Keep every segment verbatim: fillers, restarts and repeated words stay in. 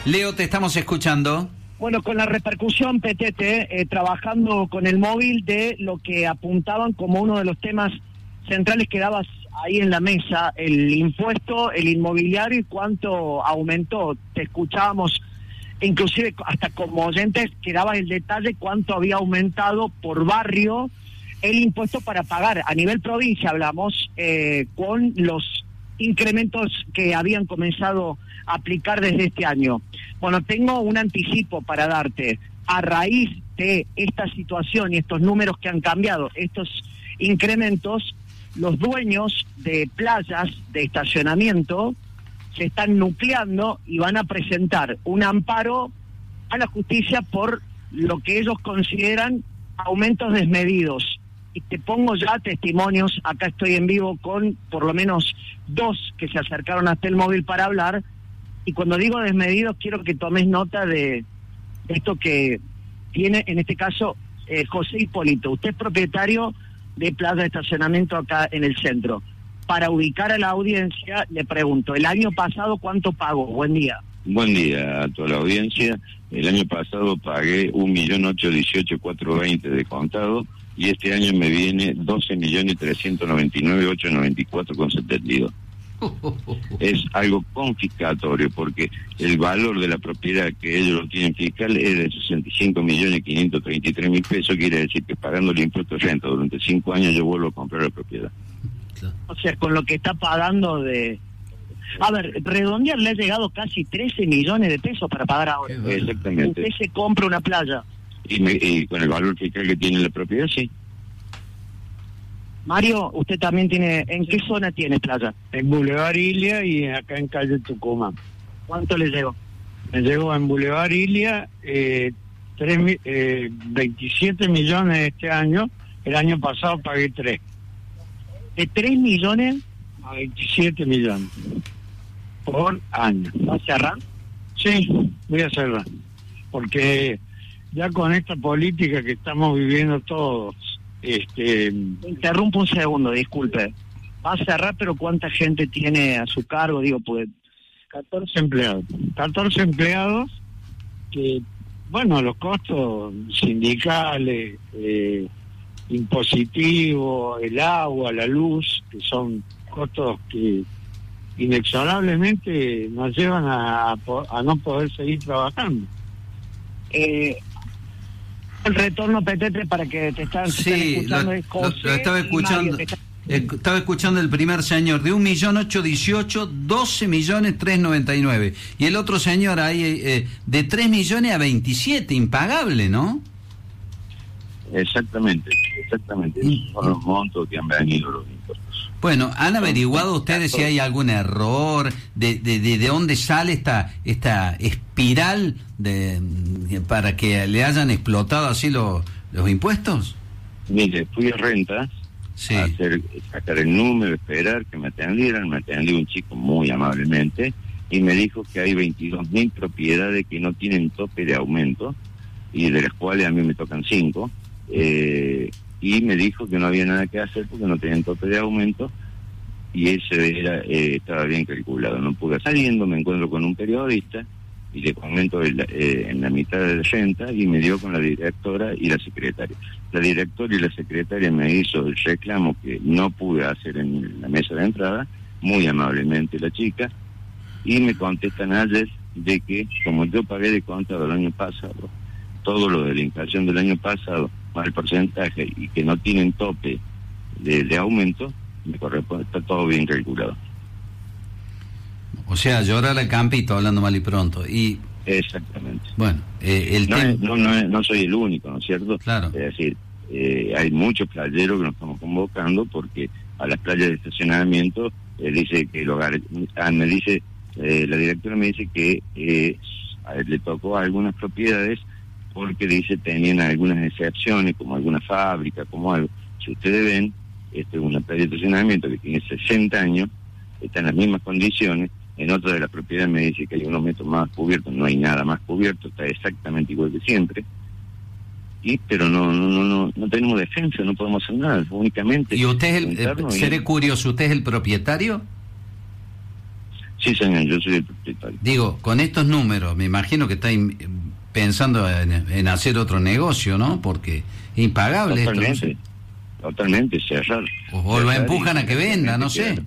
Leo, te estamos escuchando. Bueno, con la repercusión, Petete, eh, trabajando con el móvil de lo que apuntaban como uno de los temas centrales que dabas ahí en la mesa, el impuesto, el inmobiliario y cuánto aumentó. Te escuchábamos, inclusive hasta como oyentes, que dabas el detalle cuánto había aumentado por barrio el impuesto para pagar. A nivel provincia hablamos, eh, con los incrementos que habían comenzado a aplicar desde este año. Bueno, tengo un anticipo para darte. A raíz de esta situación y estos números que han cambiado, estos incrementos, los dueños de playas de estacionamiento se están nucleando y van a presentar un amparo a la justicia por lo que ellos consideran aumentos desmedidos. Y te pongo ya testimonios, acá estoy en vivo con por lo menos dos que se acercaron hasta el móvil para hablar, y cuando digo desmedidos quiero que tomes nota de, de esto que tiene, en este caso, eh, José Hipólito. Usted es propietario de plaza de estacionamiento acá en el centro. Para ubicar a la audiencia, le pregunto, ¿el año pasado cuánto pagó? Buen día. Buen día a toda la audiencia. El año pasado pagué un millón ochocientos dieciocho mil cuatrocientos veinte de contado, y este año me viene doce millones trescientos noventa y nueve mil ochocientos noventa y cuatro con setenta y dos. Es algo confiscatorio, porque el valor de la propiedad que ellos lo tienen fiscal es de sesenta y cinco millones quinientos treinta y tres mil pesos. Quiere decir que pagando el impuesto de renta durante cinco años yo vuelvo a comprar la propiedad. O sea, con lo que está pagando de... A ver, redondear le ha llegado casi trece millones de pesos para pagar ahora. Exactamente. Usted se compra una playa. Y, me, y con el valor fiscal que tiene la propiedad, sí. Mario, usted también tiene... ¿En qué zona tiene playa? En Boulevard Ilia y acá en calle Tucumán. ¿Cuánto le llegó? Me llegó en Boulevard Ilia eh, tres, eh, veintisiete millones este año. El año pasado pagué tres. ¿De tres millones? A veintisiete millones. Por año. ¿Va a cerrar? Sí, voy a cerrar. Porque ya con esta política que estamos viviendo todos... Este, interrumpo un segundo, disculpe. Va a cerrar, pero ¿cuánta gente tiene a su cargo? Digo, pues... catorce empleados. catorce empleados que, bueno, los costos sindicales, eh, impositivos, el agua, la luz, que son costos que inexorablemente nos llevan a, a no poder seguir trabajando. Eh... El retorno, Petete, para que te están, sí, están escuchando. lo, es José lo, lo estaba escuchando. Mario, está... Estaba escuchando el primer señor de un millón ocho dieciocho, doce millones tres noventa y nueve, y el otro señor ahí eh, de tres millones a veintisiete, impagable, ¿no? Exactamente, exactamente. Esos son los montos que han venido los impuestos. Bueno, ¿han averiguado ustedes si hay algún error? ¿De, de, de, de dónde sale esta esta espiral de, de para que le hayan explotado así lo, los impuestos? Mire, fui a rentas, sí. a hacer, sacar el número, esperar que me atendieran. Me atendió un chico muy amablemente y me dijo que hay veintidós mil propiedades que no tienen tope de aumento, y de las cuales a mí me tocan cinco. Eh, y me dijo que no había nada que hacer porque no tenían tope de aumento, y ese era eh, estaba bien calculado. No pude. Saliendo me encuentro con un periodista y le comento el, eh, en la mitad de la renta, y me dio con la directora y la secretaria. La directora y la secretaria me hizo el reclamo que no pude hacer en la mesa de entrada, muy amablemente la chica, y me contestan ayer de que como yo pagué de contado el año pasado, todo lo de la inflación del año pasado, más el porcentaje, y que no tienen tope de, de aumento, me corresponde, está todo bien calculado. O sea, llora la Campito, hablando mal y pronto. Y exactamente. Bueno, eh, el no, tem- no, no, no soy el único, ¿no es cierto? Claro. Es decir, eh, hay muchos playeros que nos estamos convocando, porque a las playas de estacionamiento eh, dice que el hogar, ah, me dice, eh, la directora me dice que eh, a él le tocó a algunas propiedades porque dice tenían algunas excepciones, como alguna fábrica, como algo. Si ustedes ven, este es una playa de estacionamiento que tiene sesenta años, está en las mismas condiciones. En otra de las propiedades me dice que hay unos metros más cubiertos, no hay nada más cubierto, está exactamente igual que siempre. Y pero no no no no, no tenemos defensa, no podemos hacer nada, únicamente. ¿Y usted es el, eh, seré y... curioso, usted es el propietario? Sí, señor, yo soy el propietario. Digo, con estos números, me imagino que está in- pensando en, en hacer otro negocio, ¿no? Porque impagable Totalmente, esto. No sé. totalmente, cerrar. O, o lo Cerrar empujan y- a que venda, no sé.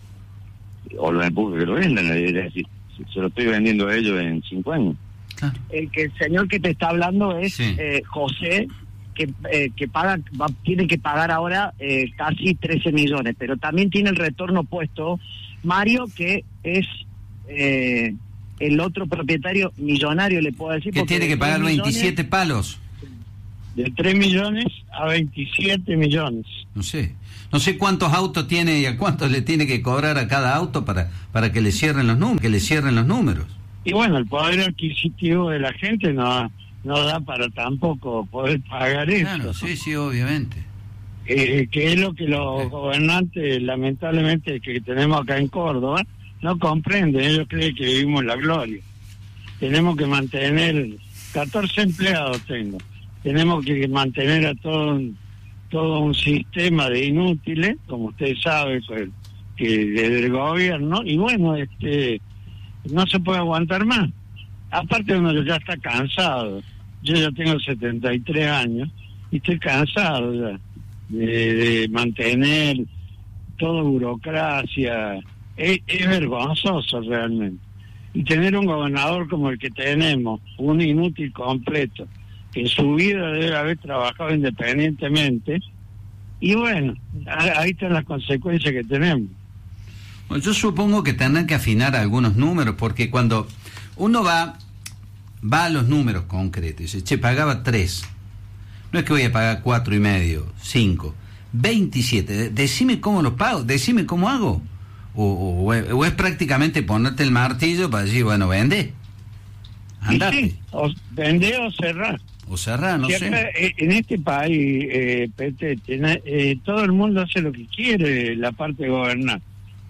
O lo empujan a que lo vendan, es decir, se- se lo estoy vendiendo a ellos en cinco años. Claro. El que el señor que te está hablando es Sí. eh, José, que eh, que paga va, tiene que pagar ahora eh, casi trece millones, pero también tiene el retorno puesto Mario, que es eh, el otro propietario millonario, le puedo decir. Que porque tiene que de pagar tres veintisiete palos. De tres millones a veintisiete millones. No sé. No sé cuántos autos tiene y a cuántos le tiene que cobrar a cada auto para para que le cierren los números, que le cierren los números. Y bueno, el poder adquisitivo de la gente no, no da para tampoco poder pagar eso. Claro, sí, sí, obviamente. Eh, que es lo que los Sí. gobernantes, lamentablemente, que tenemos acá en Córdoba, no comprenden. Ellos creen que vivimos la gloria. Tenemos que mantener, catorce empleados tengo, tenemos que mantener a todo un, todo un sistema de inútiles, como usted sabe, pues, que desde el gobierno, y bueno, este no se puede aguantar más. Aparte uno ya está cansado. Yo ya tengo setenta y tres años y estoy cansado ya de, de mantener toda burocracia. Es, es vergonzoso realmente. Y tener un gobernador como el que tenemos, un inútil completo, que en su vida debe haber trabajado independientemente, y bueno, a- ahí están las consecuencias que tenemos. Bueno, yo supongo que tendrán que afinar algunos números, porque cuando uno va va a los números concretos y dice, che, pagaba tres, no es que voy a pagar cuatro y medio, cinco, veintisiete, decime cómo lo pago, decime cómo hago, o, o, o es prácticamente ponerte el martillo para decir, bueno, vende, andate, Y sí, o vender o cerrar. o cerrar, no Si sé. acá, eh, en este país, eh, Petete, na- eh, todo el mundo hace lo que quiere, la parte de gobernar.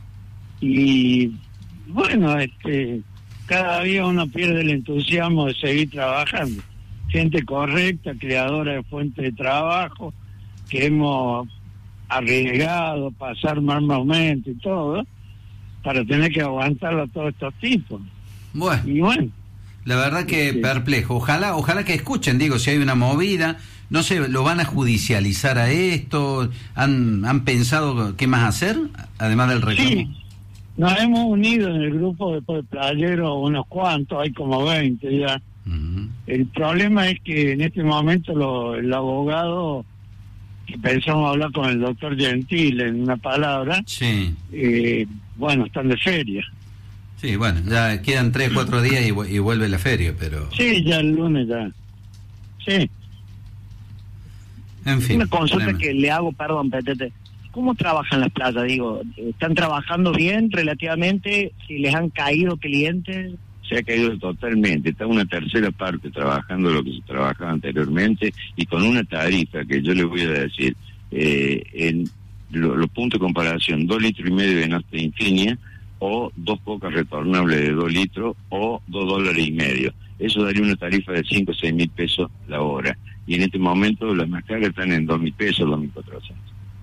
Y bueno, este cada día uno pierde el entusiasmo de seguir trabajando. Gente correcta, creadora de fuentes de trabajo, que hemos arriesgado, pasar mal momento y todo, para tener que aguantarlo a todos estos tipos. Bueno, Y bueno, la verdad que Sí. perplejo. Ojalá, ojalá que escuchen, digo, si hay una movida, no sé, ¿lo van a judicializar a esto? ¿Han, han pensado qué más hacer, además del reclamo? sí, nos hemos unido en el grupo de, de playeros unos cuantos, hay como veinte ya. Ujú. El problema es que en este momento lo, el abogado, que pensamos hablar con el doctor Gentil en una palabra, Sí, eh, bueno, están de feria. sí, bueno, ya quedan tres, cuatro días y, vu- y vuelve la feria, pero... Sí, ya el lunes ya. Sí. En fin. Una consulta tremendo. que le hago, perdón, Petete. ¿Cómo trabajan las playas? Digo, ¿están trabajando bien relativamente? ¿Si les han caído clientes? Se ha caído totalmente, está una tercera parte trabajando lo que se trabajaba anteriormente y con una tarifa que yo le voy a decir, eh, en lo- los puntos de comparación, dos litros y medio de nafta Infinia o dos cocas retornables de dos litros o dos dólares y medio. Eso daría una tarifa de cinco o seis mil pesos la hora. Y en este momento las más caras están en dos mil pesos, dos mil cuatrocientos.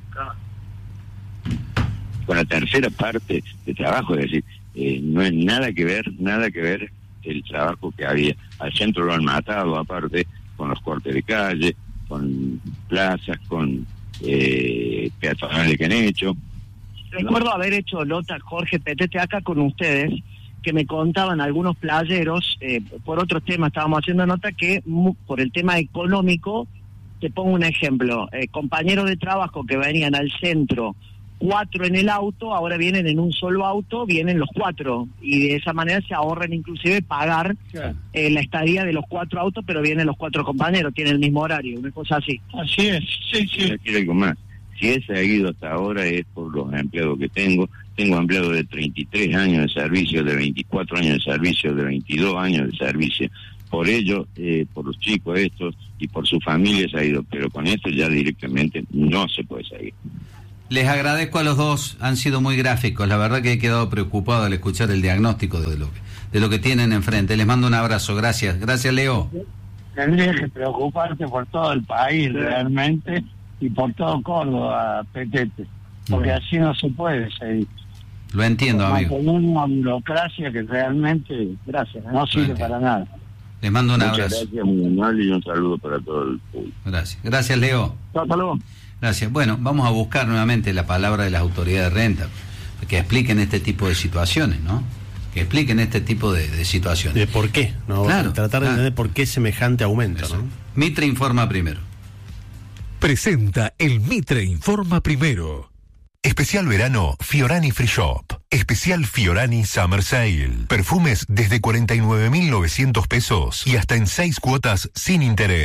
Con la tercera parte de trabajo, es decir, eh, no es nada que ver, nada que ver el trabajo que había. Al centro lo han matado, aparte, con los cortes de calle, con plazas, con eh, peatonales que han hecho. Recuerdo haber hecho nota, Jorge Petete, acá con ustedes, que me contaban algunos playeros, eh, por otros temas estábamos haciendo nota, que mu- por el tema económico, te pongo un ejemplo, eh, compañeros de trabajo que venían al centro, cuatro en el auto, ahora vienen en un solo auto, vienen los cuatro, y de esa manera se ahorran inclusive pagar eh, la estadía de los cuatro autos, pero vienen los cuatro compañeros, tienen el mismo horario, una cosa así. Así es, sí, sí. Quiero decir algo más. Si he seguido hasta ahora es por los empleados que tengo. Tengo empleados de treinta y tres años de servicio, de veinticuatro años de servicio, de veintidós años de servicio. Por ello, eh, por los chicos estos y por su familia se ha ido, pero con esto ya directamente no se puede seguir. Les agradezco a los dos, han sido muy gráficos, la verdad que he quedado preocupado al escuchar el diagnóstico de lo que, de lo que tienen enfrente. Les mando un abrazo, gracias. Gracias, Leo. Tendrías que preocuparte por todo el país realmente y por todo Córdoba, Petete, porque así no se puede seguir. Lo entiendo, amigo. Mantener una burocracia que realmente, gracias, no sirve para nada. Les mando un Muchas abrazo. gracias, muy amable, y un saludo para todo el público. Gracias. Gracias, Leo. Hasta luego. Gracias. Bueno, vamos a buscar nuevamente la palabra de las autoridades de renta, que expliquen este tipo de situaciones, ¿no? Que expliquen este tipo de, de situaciones. De por qué, ¿no? Claro, Tratar de claro. entender por qué semejante aumento, Eso. ¿no? Mitre informa primero. Presenta el Mitre Informa Primero. Especial verano Fiorani Free Shop. Especial Fiorani Summer Sale. Perfumes desde cuarenta y nueve mil novecientos pesos y hasta en seis cuotas sin interés.